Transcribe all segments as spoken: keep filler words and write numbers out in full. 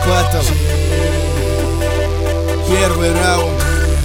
батл. Первый раунд.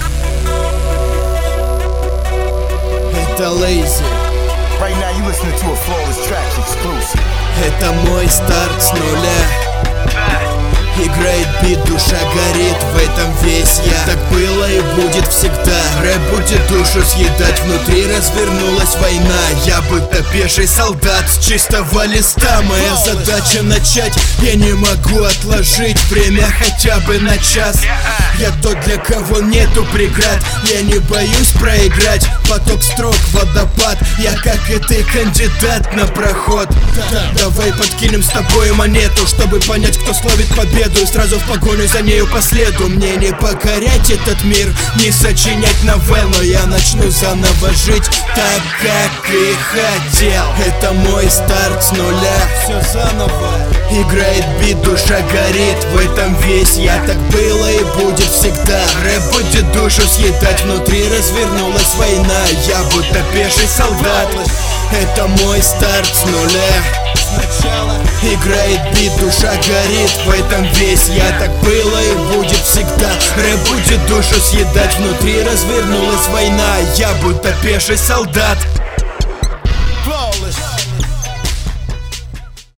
Это Lazy. Right now you listening to a Flawless Tracks exclusive. Это мой старт с нуля. Играет бит, душа горит, в этом весь я. Так было и будет всегда. Рэп будет душу съедать, внутри развернулась война. Я будто пеший солдат с чистого листа. Моя задача начать, я не могу отложить время хотя бы на час. Я тот, для кого нету преград. Я не боюсь проиграть. Поток строк, водопад. Я, как и ты, кандидат на проход. Давай подкинем с тобой монету, чтобы понять, кто славит победу, и сразу в погоню за нею по следу. Мне не покорять этот мир, не сочинять новелл, но я начну заново жить так, как и хотел. Это мой старт с нуля. Все заново. Играет бит, душа горит, в этом весь я. Так было и будет всегда. Рэп будет душу съедать, внутри развернулась война. Я будто пеший солдат. Это мой старт с нуля. Сначала играет бит, душа горит, в этом весь я. Так было и будет всегда. Рэп будет душу съедать, внутри развернулась война. Я будто пеший солдат.